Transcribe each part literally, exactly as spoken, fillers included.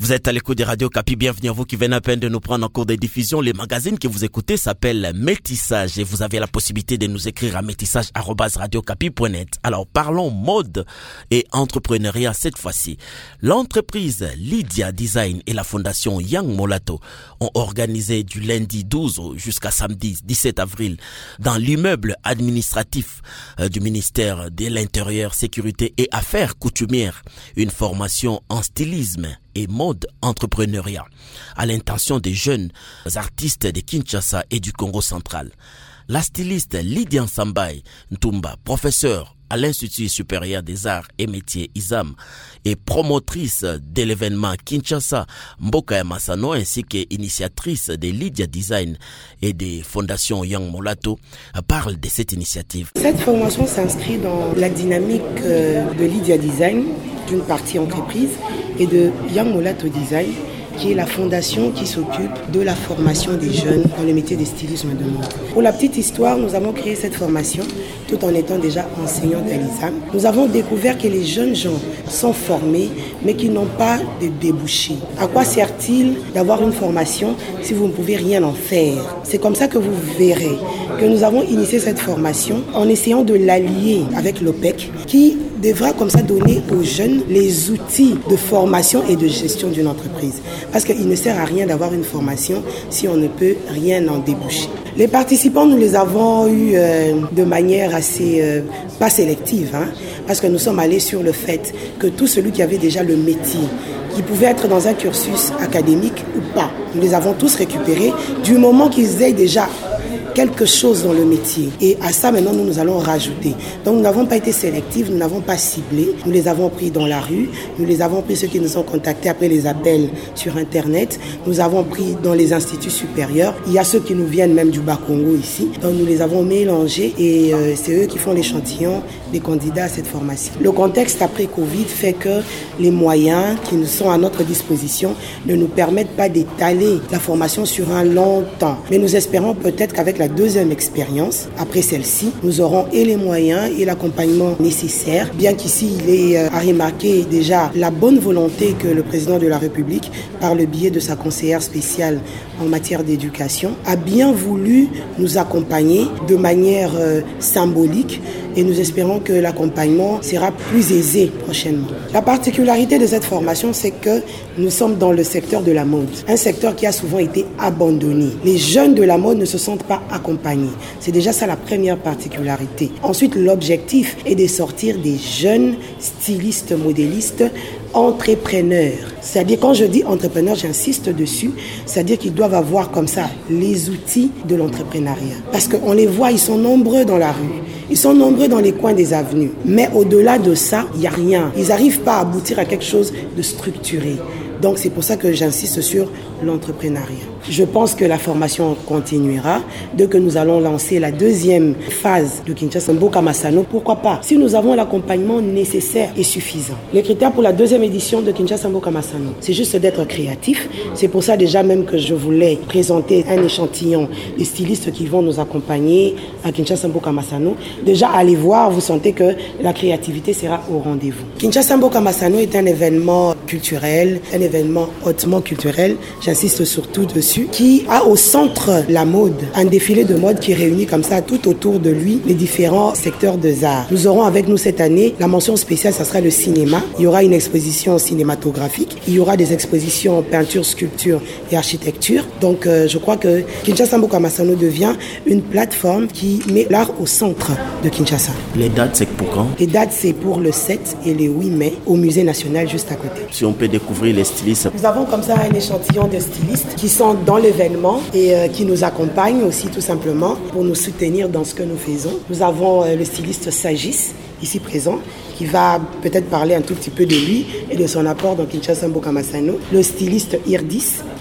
Vous êtes à l'écoute des radios Kapi, bienvenue à vous qui venez à peine de nous prendre en cours de diffusion. Les magazines que vous écoutez s'appellent Métissage et vous avez la possibilité de nous écrire à métissage arobase radio kapi point net. Alors parlons mode et entrepreneuriat cette fois-ci. L'entreprise Lydia Design et la fondation Yang Molato ont organisé du lundi douze jusqu'à samedi dix-sept avril dans l'immeuble administratif du ministère de l'Intérieur, Sécurité et Affaires coutumières une formation en stylisme et mode entrepreneuriat à l'intention des jeunes artistes de Kinshasa et du Congo central. La styliste Lydia Sambai Ntumba, professeure à l'Institut supérieur des arts et métiers I S A M et promotrice de l'événement Kinshasa Mboka Masano ainsi qu'initiatrice de Lydia Design et des fondations Yang Molato, parle de cette initiative. Cette formation s'inscrit dans la dynamique de Lydia Design, d'une partie entreprise, et de Yang Molato Design, qui est la fondation qui s'occupe de la formation des jeunes dans le métier des stylismes de mode. Pour la petite histoire, nous avons créé cette formation tout en étant déjà enseignante à l'I S A M. Nous avons découvert que les jeunes gens sont formés mais qui n'ont pas de débouchés. À quoi sert-il d'avoir une formation si vous ne pouvez rien en faire? C'est comme ça que vous verrez que nous avons initié cette formation en essayant de l'allier avec l'O P E C qui devra comme ça donner aux jeunes les outils de formation et de gestion d'une entreprise. Parce qu'il ne sert à rien d'avoir une formation si on ne peut rien en déboucher. Les participants, nous les avons eus euh, de manière assez, euh, pas sélective, hein, parce que nous sommes allés sur le fait que tout celui qui avait déjà le métier, qui pouvait être dans un cursus académique ou pas, nous les avons tous récupérés du moment qu'ils aient déjà quelque chose dans le métier. Et à ça, maintenant, nous, nous allons rajouter. Donc, nous n'avons pas été sélectifs, nous n'avons pas ciblé. Nous les avons pris dans la rue. Nous les avons pris ceux qui nous ont contactés après les appels sur Internet. Nous avons pris dans les instituts supérieurs. Il y a ceux qui nous viennent même du Bas-Congo ici. Donc, nous les avons mélangés et euh, c'est eux qui font l'échantillon des candidats à cette formation. Le contexte après Covid fait que les moyens qui nous sont à notre disposition ne nous permettent pas d'étaler la formation sur un long temps. Mais nous espérons peut-être qu'avec la deuxième expérience, après celle-ci, nous aurons et les moyens et l'accompagnement nécessaire, bien qu'ici il est à remarquer déjà la bonne volonté que le président de la République, par le biais de sa conseillère spéciale en matière d'éducation, a bien voulu nous accompagner de manière euh, symbolique et nous espérons que l'accompagnement sera plus aisé prochainement. La particularité de cette formation, c'est que nous sommes dans le secteur de la mode, un secteur qui a souvent été abandonné. Les jeunes de la mode ne se sentent pas accompagnés. C'est déjà ça la première particularité. Ensuite, l'objectif est de sortir des jeunes stylistes, modélistes, entrepreneurs. C'est-à-dire, quand je dis entrepreneurs, j'insiste dessus, c'est-à-dire qu'ils doivent avoir comme ça les outils de l'entrepreneuriat. Parce qu'on les voit, ils sont nombreux dans la rue, ils sont nombreux dans les coins des avenues. Mais au-delà de ça, il n'y a rien. Ils n'arrivent pas à aboutir à quelque chose de structuré. Donc c'est pour ça que j'insiste sur l'entrepreneuriat. Je pense que la formation continuera dès que nous allons lancer la deuxième phase de Kinshasa Mboka Masano. Pourquoi pas? Si nous avons l'accompagnement nécessaire et suffisant. Les critères pour la deuxième édition de Kinshasa Mboka Masano, c'est juste d'être créatif. C'est pour ça déjà même que je voulais présenter un échantillon des stylistes qui vont nous accompagner à Kinshasa Mboka Masano. Déjà, allez voir, vous sentez que la créativité sera au rendez-vous. Kinshasa Mboka Masano est un événement culturel, un événement hautement culturel, j'insiste surtout dessus, qui a au centre la mode, un défilé de mode qui réunit comme ça tout autour de lui les différents secteurs des arts. Nous aurons avec nous cette année, la mention spéciale, ça sera le cinéma. Il y aura une exposition cinématographique, il y aura des expositions peinture, sculpture et architecture. Donc euh, je crois que Kinshasa Mboka Masano devient une plateforme qui met l'art au centre de Kinshasa. Les dates, c'est pour quand? Les dates, c'est pour le sept et le huit mai au musée national juste à côté. Si on peut découvrir les stylistes. Nous avons comme ça un échantillon de stylistes qui sont dans l'événement et euh, qui nous accompagnent aussi tout simplement pour nous soutenir dans ce que nous faisons. Nous avons euh, le styliste Sagis ici présent qui va peut-être parler un tout petit peu de lui et de son apport dans Kinshasa Mboka Masano. Le styliste Irdis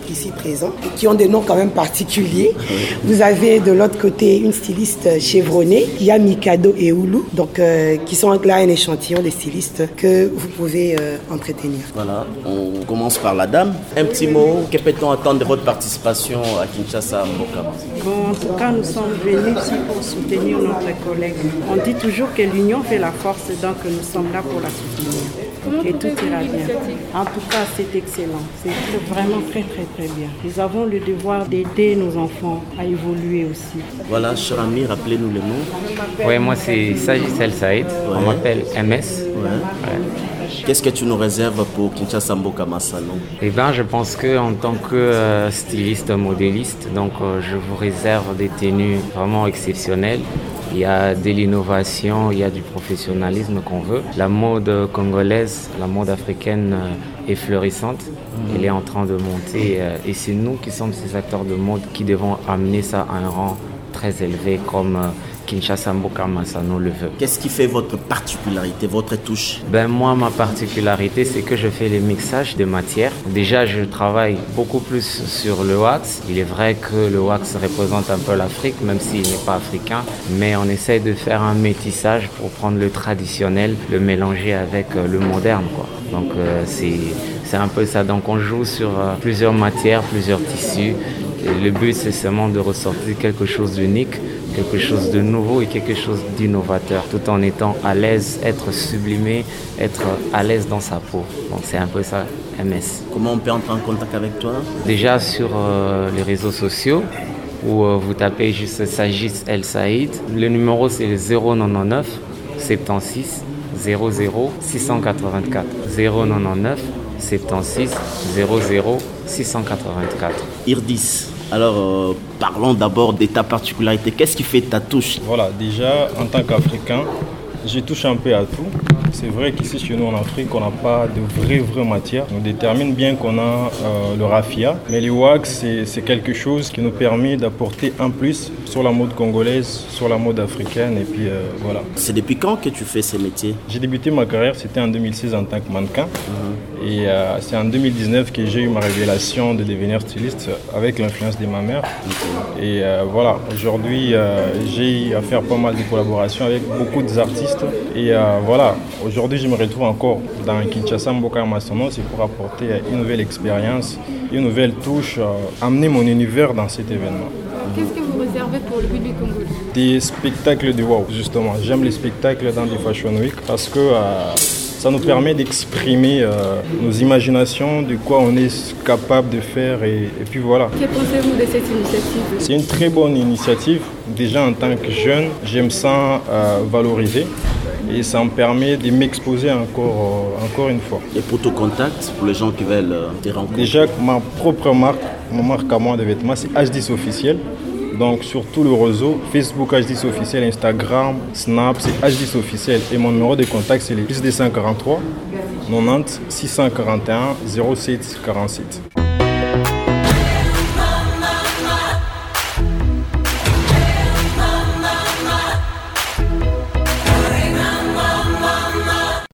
ici présents, et qui ont des noms quand même particuliers. Vous avez de l'autre côté une styliste chevronnée, il y a Mikado et Oulu, donc, euh, qui sont là un échantillon des stylistes que vous pouvez euh, entretenir. Voilà, on commence par la dame. Un petit mot, que peut-on attendre de votre participation à Kinshasa Mboka Masano? Bon, en tout cas, nous sommes venus ici pour soutenir notre collègue. On dit toujours que l'union fait la force, donc nous sommes là pour la soutenir. Et tout ira bien. En tout cas, c'est excellent. C'est vraiment très, très, très bien. Nous avons le devoir d'aider nos enfants à évoluer aussi. Voilà, cher ami, rappelez-nous le nom. Oui, moi c'est Sagis El Saïd. Ouais. On m'appelle M S. Ouais. Ouais. Qu'est-ce que tu nous réserves pour Kinshasa Mboka Masano? Eh bien, je pense qu'en tant que euh, styliste modéliste, donc euh, je vous réserve des tenues vraiment exceptionnelles. Il y a de l'innovation, il y a du professionnalisme qu'on veut. La mode congolaise, la mode africaine est florissante. Mmh. Elle est en train de monter et c'est nous qui sommes ces acteurs de mode qui devons amener ça à un rang très élevé comme Kinshasa Mboka Masano le veut. Qu'est-ce qui fait votre particularité, votre touche? Ben moi, ma particularité, c'est que je fais les mixages de matières. Déjà, je travaille beaucoup plus sur le wax. Il est vrai que le wax représente un peu l'Afrique, même s'il n'est pas africain. Mais on essaye de faire un métissage pour prendre le traditionnel, le mélanger avec le moderne, quoi. Donc euh, c'est, c'est un peu ça. Donc on joue sur euh, plusieurs matières, plusieurs tissus. Et le but, c'est seulement de ressortir quelque chose d'unique, quelque chose de nouveau et quelque chose d'innovateur, tout en étant à l'aise, être sublimé, être à l'aise dans sa peau. Donc c'est un peu ça, M S. Comment on peut entrer en contact avec toi? Déjà sur euh, les réseaux sociaux, où euh, vous tapez juste Sagis El Saïd. Le numéro, c'est le zéro neuf neuf soixante-six zéro zéro six cent quatre-vingt-quatre. zéro neuf neuf soixante-six zéro zéro six cent quatre-vingt-quatre. Irdis. Alors, euh, parlons d'abord de ta particularité. Qu'est-ce qui fait ta touche? Voilà, déjà, en tant qu'Africain, je touche un peu à tout. C'est vrai qu'ici, chez nous en Afrique, on n'a pas de vraie, vraie matière. On détermine bien qu'on a euh, le raffia. Mais le wax, c'est, c'est quelque chose qui nous permet d'apporter un plus sur la mode congolaise, sur la mode africaine. Et puis, euh, voilà. C'est depuis quand que tu fais ces métiers? J'ai débuté ma carrière, c'était en deux mille six en tant que mannequin. Mm-hmm. Et euh, c'est en deux mille dix-neuf que j'ai eu ma révélation de devenir styliste avec l'influence de ma mère. Okay. Et euh, voilà, aujourd'hui, euh, j'ai eu à faire pas mal de collaborations avec beaucoup d'artistes. Et euh, voilà, aujourd'hui, je me retrouve encore dans Kinshasa Mboka Masano. C'est pour apporter une nouvelle expérience, une nouvelle touche, euh, amener mon univers dans cet événement. Qu'est-ce que vous réservez pour le public congolais? Des spectacles de wow, justement. J'aime les spectacles dans les Fashion Week parce que euh, ça nous permet d'exprimer euh, nos imaginations, de quoi on est capable de faire. Et, et puis voilà. Que pensez-vous de cette initiative? C'est une très bonne initiative. Déjà en tant que jeune, j'aime ça euh, valoriser. Et ça me permet de m'exposer encore, euh, encore une fois. Et pour ton contact, pour les gens qui veulent euh, te rencontrer? Déjà, ma propre marque, ma marque à moi de vêtements, c'est H dix Officiel. Donc sur tout le réseau, Facebook H dix Officiel, Instagram, Snap, c'est H dix Officiel. Et mon numéro de contact, c'est le plus deux cent quarante-trois quatre-vingt-dix six cent quarante et un zéro sept quarante-sept.